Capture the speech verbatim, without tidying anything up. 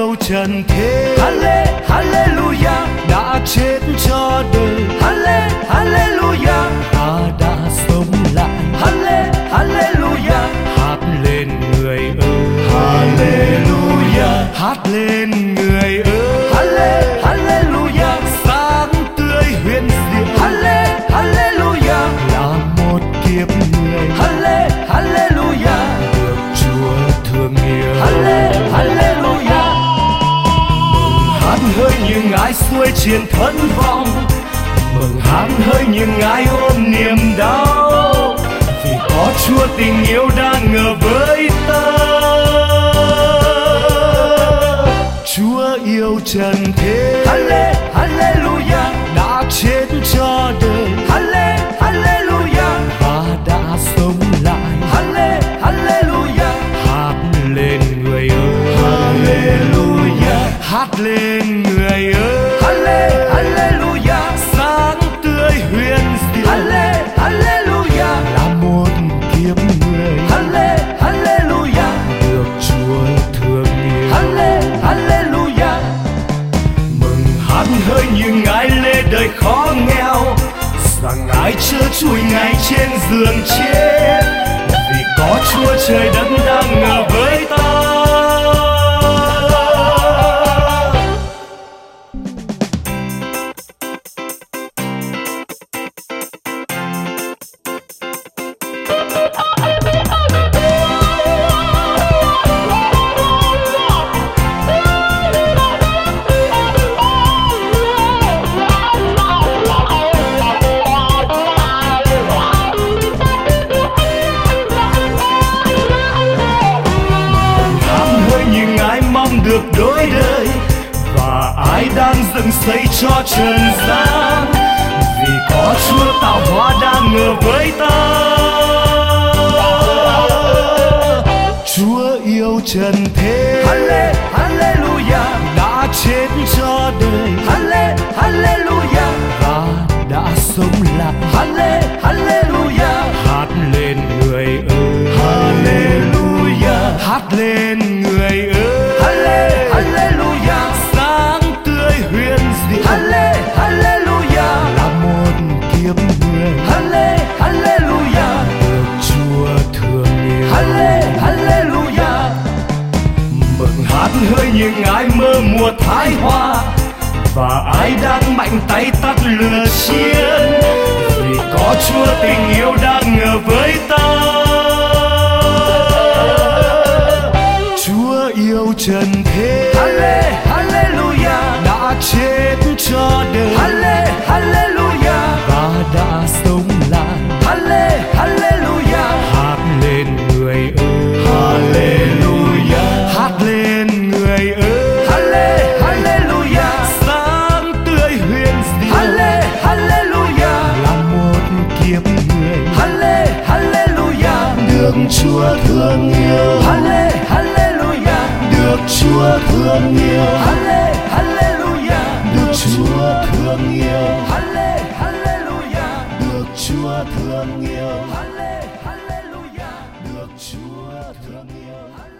yêu trần thế. Halle, Hallelujah, đã chết cho đời. Halle, Hallelujah, ta đã sống lại. Halle, Hallelujah, hát lên người ơi. Hallelujah, hát lên người ơi. Halle, Hallelujah, sáng tươi huyền diệu. Halle, Hallelujah, là một kiếp người. Halle, Hallelujah, được Chúa thương yêu. Halle, Hallelujah, mừng hát hơi như ngài xuôi trên thân vong, mừng hát hơi như ngài ôm niềm đau, vì có Chúa tình yêu đang ở với ta. Chúa yêu trần thế. Halle, Hallelujah, đã chết cho đời. Halle, Hallelujah, và đã sống lại. Halle, Hallelujah, hát lên người ơi. Hallelujah, hát lên người ơi. Halle, Hallelujah, sáng tươi huyền diệu. Halle, Hallelujah, là một kiếp người. Halle, Hallelujah, được Chúa thương yêu. Halle, Hallelujah, mừng hát hơi như ngài lê đời khó nghèo, rằng ngài chớ chui ngay trên giường chết, vì có Chúa trời đất đang ở với ta. Được đổi đời và ai đang dựng xây cho trần gian, vì có Chúa tạo hóa đang ở với ta. Chúa yêu trần thế. Halle, Hallelujah, đã chết cho đời. Halle, Hallelujah, và đã sống lại. Halle, Hallelujah, hát lên người ơi. Hallelujah, hát lên người ơi. Halle, Hallelujah, sáng tươi huyền diệu. Halle, Hallelujah, là một kiếp người. Halle, Hallelujah, được Chúa thương yêu. Halle, Hallelujah, mừng hát hơi như ngài mơ mùa thái hoa, và ai đang mạnh tay tắt lửa chiến, vì có Chúa tình yêu đang ở với ta. Chúa yêu trần thế. Halle, Hallelujah, đã chết cho đời. Halle, Hallelujah, và đã sống lại. Halle, Hallelujah, hát lên người ơi. Hallelujah, hát lên người ơi. Halle, Hallelujah, sáng tươi huyền diệu. Halle, Hallelujah, là một kiếp người. Halle, Hallelujah, được Chúa thương yêu. Halle, Hallelujah, được Chúa thương yêu. Halle, Hallelujah, được Chúa thương yêu. Halle, Hallelujah, được Chúa thương yêu. Halle, Hallelujah, được Chúa thương yêu.